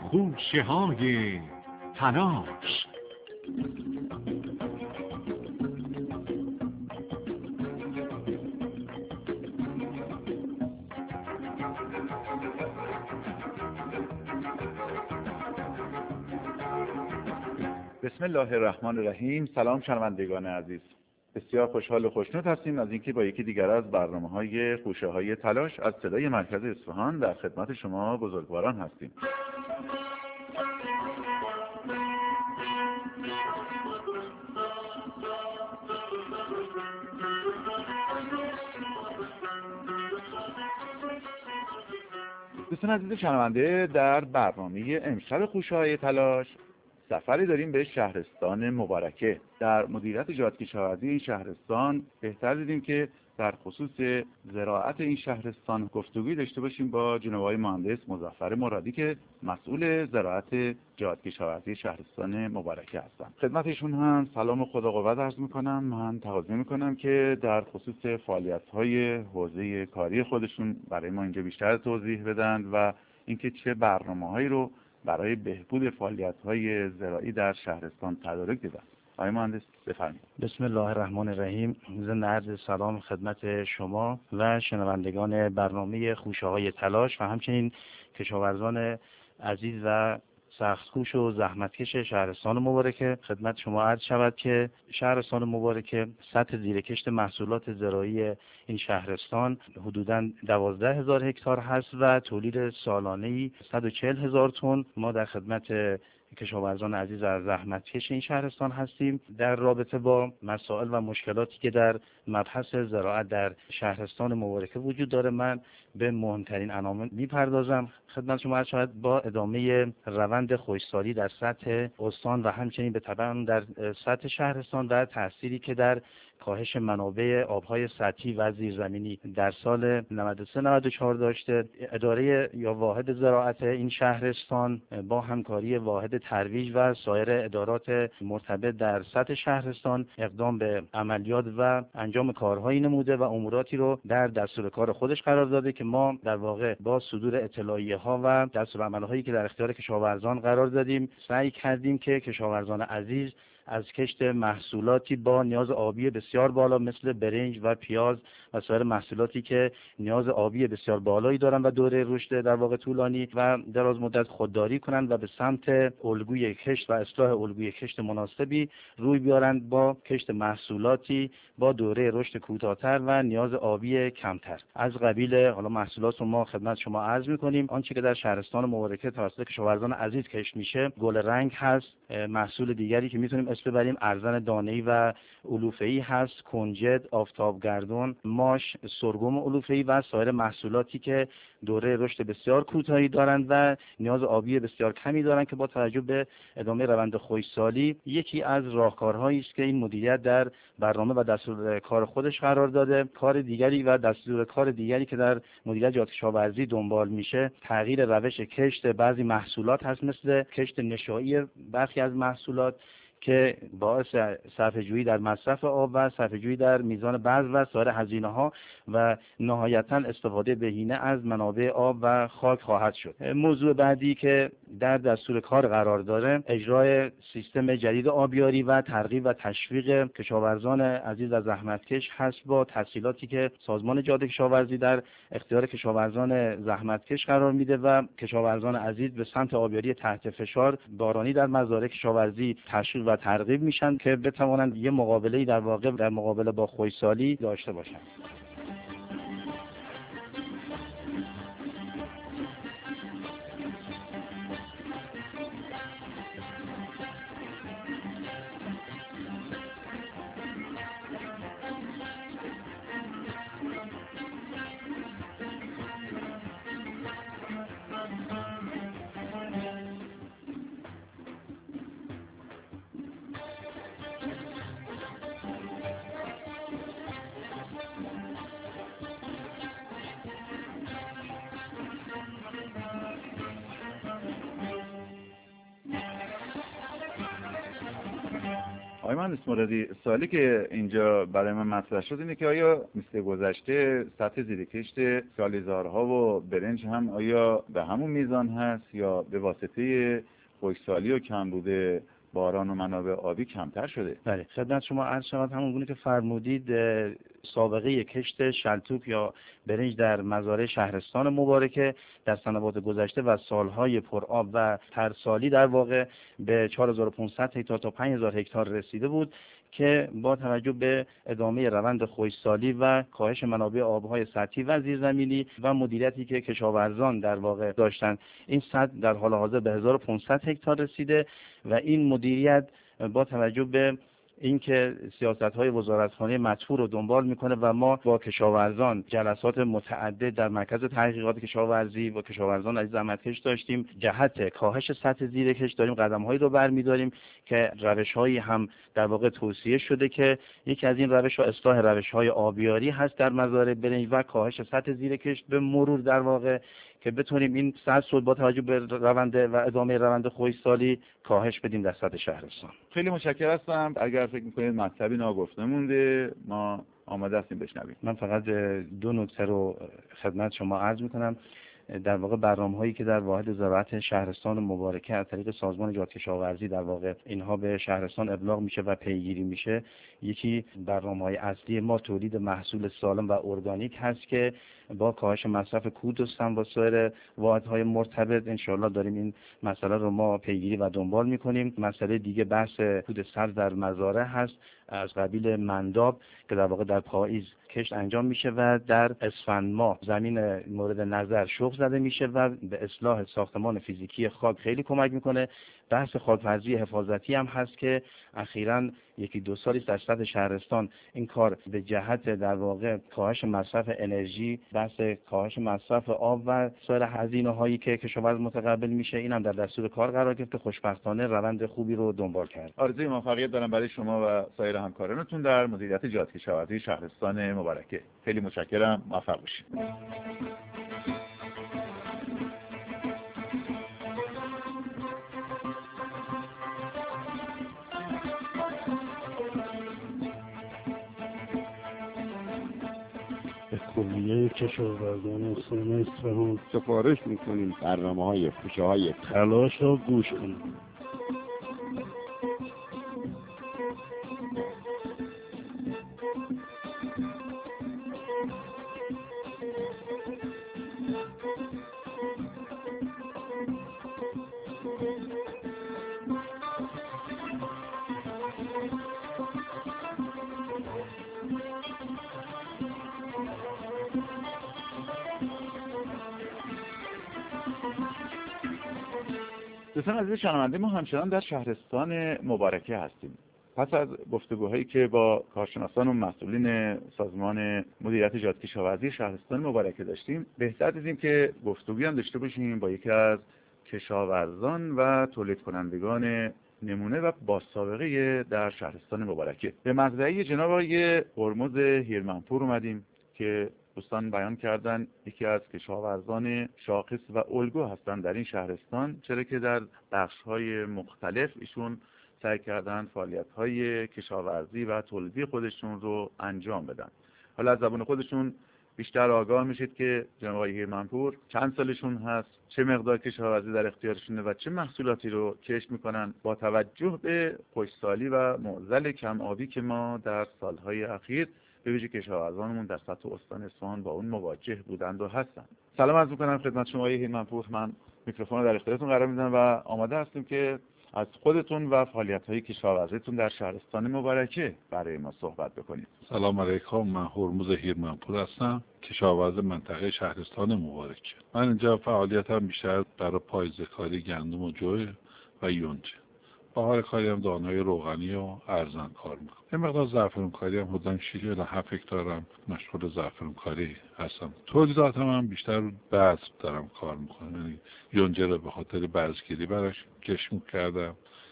خوشه های تلاش. بسم الله الرحمن الرحیم. سلام شنوندگان عزیز، بسیار خوشحال و خوشنود هستیم از اینکه با یکی دیگر از برنامه‌های خوشه های تلاش از صدای مرکز اصفهان در خدمت شما بزرگواران هستیم. دوستان عزیز شنونده، در برنامه امشب خوشه های تلاش سفری داریم به شهرستان مبارکه. در مدیریت جهادکشاورزی این شهرستان بهتر دیدیم که در خصوص زراعت این شهرستان گفتگوی داشته باشیم با جناب آقای مهندس مظفر مرادی که مسئول زراعت جهادکشاورزی شهرستان مبارکه هستند. خدمتشون هم سلام و خدا قوت عرض میکنم. من تقاضا میکنم که در خصوص فعالیت‌های حوزه کاری خودشون برای ما اینجا بیشتر توضیح بدن و اینکه چه برنامه‌هایی رو برای بهبود فعالیت‌های زراعی در شهرستان تدارک دیدن. آقای مهندس بفرمایید. بسم الله الرحمن الرحیم. ضمن عرض سلام خدمت شما و شنوندگان برنامه خوشه های تلاش و همچنین کشاورزان عزیز و سخت‌کوش و زحمتکش شهرستان مبارکه. خدمت شما عرض شود که شهرستان مبارکه سطح زیرکشت محصولات زراعی این شهرستان حدوداً 12,000 هکتار هست و تولید سالانه‌ای 140,000 تن. ما در خدمت کشاورزان عزیز و زحمتکش این شهرستان هستیم. در رابطه با مسائل و مشکلاتی که در مبحث زراعت در شهرستان مبارکه وجود داره من به مهمترین عناوین میپردازم. خدمت شما عرض شود با ادامه روند خشکسالی در سطح استان و همچنین به تبع در سطح شهرستان و تأثیری که در کاهش منابع آبهای سطحی و زیرزمینی در سال 93-94 داشته، اداره یا واحد زراعت این شهرستان با همکاری واحد ترویج و سایر ادارات مرتبط در سطح شهرستان اقدام به عملیات و انجام کارهایی نموده و اموراتی رو در دستور کار خودش قرار داده که ما در واقع با صدور اطلاعیه ها و دستورالعمل‌هایی که در اختیار کشاورزان قرار دادیم سعی کردیم که کشاورزان عزیز از کشت محصولاتی با نیاز آبی بسیار بالا مثل برنج و پیاز و سایر محصولاتی که نیاز آبی بسیار بالایی دارند و دوره رشد در واقع طولانی و دراز مدت خودداری کنند و به سمت الگوی کشت و اصلاح الگوی کشت مناسبی روی بیارند با کشت محصولاتی با دوره رشد کوتاه‌تر و نیاز آبی کمتر. از قبیل حالا محصولات رو ما خدمت شما عرض می‌کنیم. آنچه که در شهرستان مبارکه توسط کشاورزان عزیز کشت میشه گل رنگ هست. محصول دیگری که می‌تونیم اسم ببریم ارزن دانه‌ای و علوفه‌ای هست، کنجد، آفتابگردون، ماش، سرگم علوفه‌ای و سایر محصولاتی که دوره رشد بسیار کوتاهی دارند و نیاز آبی بسیار کمی دارند که با توجه به ادامه روند خشکسالی یکی از راهکارهایی است که این مدیریت در برنامه و دستور کار خودش قرار داده. کار دیگری و دستور کار دیگری که در مدیریت جهادکشاورزی دنبال میشه تغییر روش کشت بعضی محصولات هست مثل کشت نشایی برخی از محصولات که باعث صرفه‌جویی در مصرف آب و صرفه‌جویی در میزان بذر و سایر هزینه‌ها و نهایتاً استفاده بهینه از منابع آب و خاک خواهد شد. موضوع بعدی که در دستور کار قرار داره اجرای سیستم جدید آبیاری و ترغیب و تشویق کشاورزان عزیز و زحمتکش هست با تسهیلاتی که سازمان جهادکشاورزی در اختیار کشاورزان زحمتکش قرار میده و کشاورزان عزیز به سمت آبیاری تحت فشار بارانی در مزارع کشاورزی تشویق و ترغیب میشن که بتوانند یه مقابله‌ای در واقع در مقابله با خشکسالی داشته باشند. آقای مهندس مرادی، سوالی که اینجا برای من مطرح شد اینه که آیا مثل گذشته سطح زیر کشت سالیزارها و برنج هم آیا به همون میزان هست یا به واسطه خشکسالی و کمبود باران و منابع آبی کمتر شده؟ بله، خدمت شما عرض شود همون گونه که فرمودید، سابقه کشت شلتوک یا برنج در مزارع شهرستان مبارکه در سنوات گذشته و سالهای پرآب و ترسالی در واقع به 4500 هکتار تا 5000 هکتار رسیده بود که با توجه به ادامه روند خشکسالی و کاهش منابع آبهای سطحی و زیرزمینی و مدیریتی که کشاورزان در واقع داشتند، این سطح در حال حاضر به 1500 هکتار رسیده و این مدیریت با توجه به اینکه سیاست‌های وزارتخانه مدفوع رو دنبال میکنه و ما با کشاورزان جلسات متعدد در مرکز تحقیقات کشاورزی و کشاورزان عزیز زحمتکش داشتیم، جهت کاهش سطح زیر کشت داریم قدم‌هایی رو برمی‌داریم که روش‌هایی هم در واقع توصیه شده که یکی از این روش‌ها اصلاح روش‌های آبیاری هست در مزارع برنج و کاهش سطح زیر کشت به مرور در واقع که بتونیم این سطح با توجه به روند و ادامه روند خشکسالی کاهش بدیم در سطح شهرستان. خیلی متشکرم هستم. اگر فکر می‌کنید مطلبی ناگفته مونده ما آماده هستیم بشنویم. من فقط 2 نکته رو خدمت شما عرض می‌کنم. در واقع برنامه‌هایی که در واحد زراعت شهرستان مبارکه از طریق سازمان جهاد کشاورزی در واقع اینها به شهرستان ابلاغ میشه و پیگیری میشه، یکی برنامه‌های اصلی ما تولید محصول سالم و ارگانیک هست که با کاهش مصرف کود و سم و سایر واحدهای مرتبط انشاءالله داریم این مسئله رو ما پیگیری و دنبال میکنیم. مسئله دیگه بحث کود سبز در مزارع هست از قبیل منداب که در واقع در پاییز کشت انجام میشه و در اسفند ماه زمین مورد نظر شخم زده میشه و به اصلاح ساختمان فیزیکی خاک خیلی کمک میکنه. بحث خاک‌پزی حفاظتی هم هست که اخیراً 1-2 سالی در سطح شهرستان این کار به جهت در واقع کاهش مصرف انرژی، بحث کاهش مصرف آب و سایر هزینه‌هایی که کشاورز متقبل میشه این هم در دستور کار قرار گرفته. خوشبختانه روند خوبی رو دنبال کرد. آرزوی موفقیت دارم برای شما و سایر همکارانتون در مدیریت جهاد کشاورزی شهرستان مبارکه. خیلی متشکرم، موفق باشید. کلیه کشاورزان استان اصفهان سفارش میکنیم برنامه‌های خوشه‌های تلاش را گوش کنیم. دوستان عزیز شنونده، ما همچنان در شهرستان مبارکه هستیم. پس از گفتگوهایی که با کارشناسان و مسئولین سازمان مدیریت جهاد کشاورزی شهرستان مبارکه داشتیم، بهتر دیدیم که گفتگویی هم داشته باشیم با یکی از کشاورزان و تولید کنندگان نمونه و با سابقه در شهرستان مبارکه. به مزرعه جناب آقای هرمز هیرمنپور اومدیم که دوستان بیان کردن یکی از کشاورزان شاخص و الگو هستند در این شهرستان، چرا که در بخش‌های مختلف ایشون سعی کردن فعالیت‌های کشاورزی و تولیدی خودشون رو انجام بدن. حالا از زبان خودشون بیشتر آگاه میشید که جناب آقای هیرمنپور چند سالشون هست، چه مقدار کشاورزی در اختیارشونه و چه محصولاتی رو کشت میکنن با توجه به خشکسالی و معضل کم آبی که ما در سالهای اخیر به ویژه کشاورزانمون در سطح استان اصفهان با اون مواجه بودند و هستند. سلام عرض می‌کنم خدمت شما آقای هیرمنپور. من میکروفون رو در اختیارتون قرار میدم و آماده هستیم که از خودتون و فعالیت‌های کشاورزیتون در شهرستان مبارکه برای ما صحبت بکنید. سلام علیکم، من هرمز هیرمنپور هستم، کشاورز منطقه شهرستان مبارکه. من اینجا فعالیتم بیشتر برای پاییزکاری گندم و جو و یونجه. بهار کاری هم دانه‌های روغنی و ارزن کار میکنم. یه مقدار زعفرون کاری هم حدود 6 الی 7 هکتارم مشغول زعفرون کاری هستم. تولیداتم هم بیشتر بذر دارم کار میکنم، یعنی یونجه رو به خاطر بذرگیری براش کشت میکردم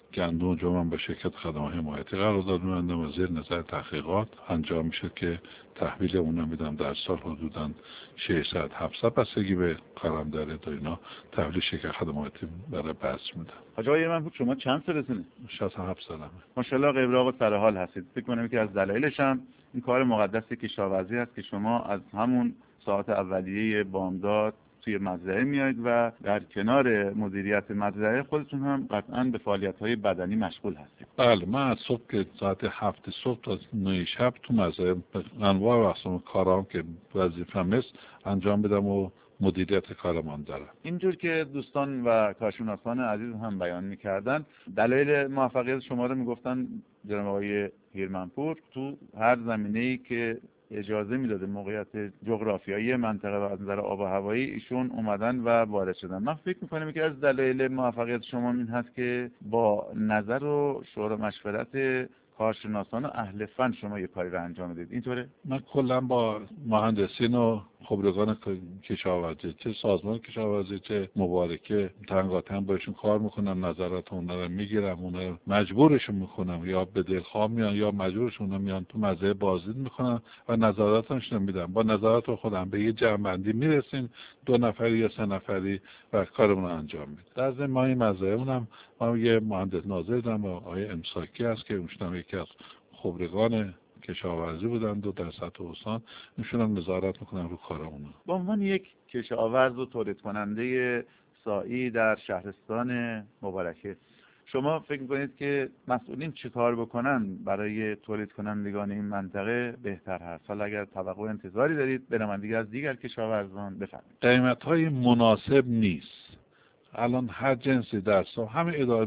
گندم و جو من به شرکت خدمات حمایتی قرارداد می‌بندم و زیر نظر تحقیقات انجام میشه که تحویل اونم میدم در سال حدوداً 600-700 بستگی به کارم داره تا اینا تحویل شرکت خدماتی برای بس میدم. حاج آقای من چما چند سالتونه؟ 67 سالمه. ماشاءالله قبر آقا سر حال هستید. فکر کنم که از دلایلش هم این کار مقدس کشاورزی هست که شما از همون ساعت اولیه بامداد توی مزرعه میایید و در کنار مدیریت مزرعه خودتون هم قطعاً به فعالیت‌های بدنی مشغول هستید. بله، من از صبح که ساعت 7 صبح تا 9 شب تو مزرعه انواع و اقسام کارام که وظیفه‌م است انجام بدم و مدیریت کارمان دارم. اینجور که دوستان و کارشناسان عزیز هم بیان می‌کردن، دلایل موفقیت شما رو میگفتن جناب آقای هیرمنپور تو هر زمینه‌ای که اجازه میداده موقعیت جغرافیایی منطقه و از نظر آب و هوایی ایشون اومدن و وارد شدن. من فکر میکنم که از دلایل موفقیت شما این هست که با نظر و شورا مشورت کارشناسان و اهل فن شما یه کاری رو انجام بدید. اینطوره؟ من کلا با مهندسین و خبرگان کشاورزی، چه سازمان کشاورزی چه مبارکه، تنگاتن باشون کار میکنم، نظرات اونا رو میگیرم، اونا رو مجبورشون میکنم، یا به دلخواه میان یا مجبورشون میان تو مزرعه بازدید میکنم و نظراتشون میدم. با نظرات خودم به یه جمع‌بندی میرسیم، 2 نفری یا 3 نفری و کارمون رو انجام میدیم. در ضمن ما این مزرعه‌مون ما یه مهندس ناظر دارم آقای امساکی هست که اونشون یکی از خبرگان کشاورزی بودند و در سطح استان ایشون هم نظارت میکنن رو کارمون. به عنوان یک کشاورز و تولید کننده سایی در شهرستان مبارکه، شما فکر میکنید که مسئولین چه کار بکنن برای تولید کنندگان این منطقه بهتر هست؟ حالا اگر توقع و انتظاری دارید به نمایندگی از دیگر کشاورزان بفرمایید. قیمت‌های مناسب نیست. الان هر جنسی در سال همه اداره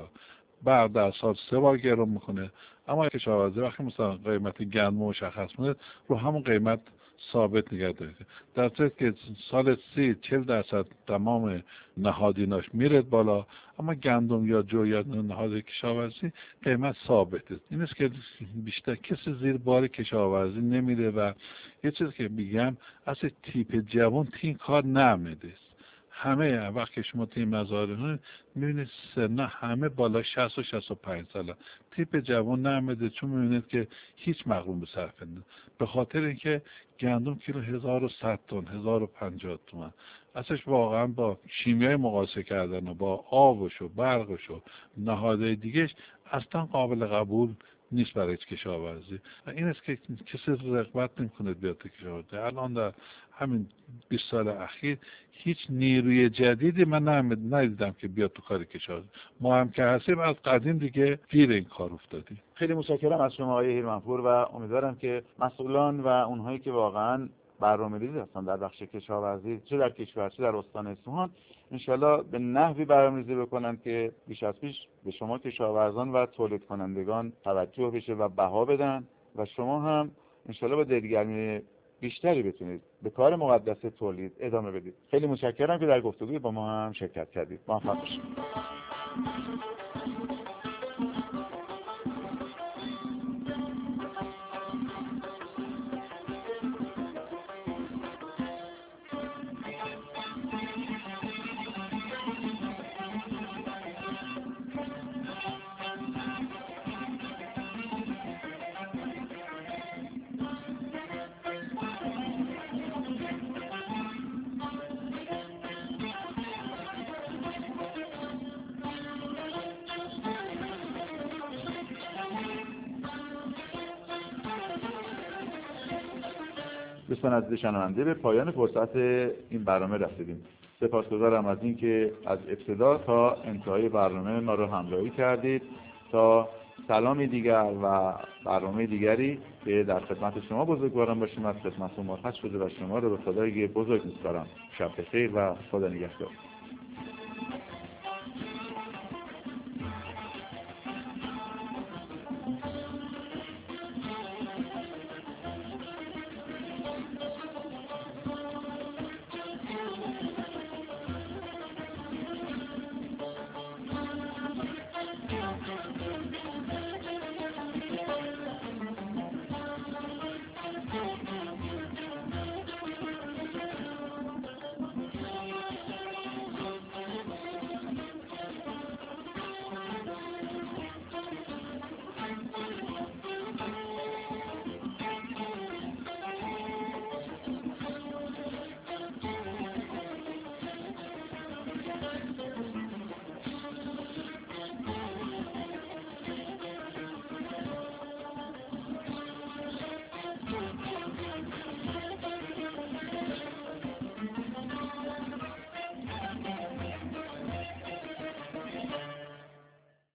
برق در سال 3 بار گرون میکنه، اما کشاورزی وقتی مثلا قیمت گندم مشخص میشه رو همون قیمت ثابت نگه داره. در صورتی که سال 30-40% تمام نهادیناش میره بالا، اما گندم یا جو یا نهاد کشاورزی قیمت ثابته. این است که بیشتر کسی زیر بار کشاورزی نمیره و یه چیزی که میگم اصلا تیپ جوان تین کار نمیده. همه وقتی شما تیم مزارعه میبینید سن همه بالا 60 و 65 ساله، تیپ جوان نمیده، چون میبینید که هیچ مقرون به صرف نمیده. به خاطر اینکه گندم کیلو 1100 تن 1050 تومان اصلش واقعا با شیمیای مقایسه کردن و با آبش و برقش و نهادهای دیگهش اصلا قابل قبول نیست برای کشاورزی. این است که کسی رغبت نمیکنه بیاد تو کشاورزی. الان در همین 20 سال اخیر هیچ نیروی جدیدی من ندیدم که بیاد تو کار کشاورزی. ما هم که هستیم از قدیم دیگه گیر این کار افتادیم. خیلی متشکرم از شما آقای هیرمنپور و امیدوارم که مسئولان و اونهایی که واقعا برنامه‌ریزی هستن در بخش کشاورزی چه در کشور چه در استان اصفهان انشالله به نحوی برنامه‌ریزی بکنن که بیش از پیش به شما کشاورزان و تولید کنندگان توجه بشه و بها بدن و شما هم انشالله با دلگرمی بیشتری بتونید به کار مقدس تولید ادامه بدید. خیلی متشکرم که در گفتگوی با ما هم شرکت کردید. موفق باشید. دوستان عزیز شنونده، به پایان فرصت این برنامه رسیدیم. سپاسگزارم از اینکه از ابتدا تا انتهای برنامه ما رو همراهی کردید. تا سلامی دیگر و برنامه دیگری که در خدمت شما بزرگواران باشیم از خدمت مرخص شده و شما رو به خدای بزرگ می‌سپارم. شب بخیر و خدا نگهدار.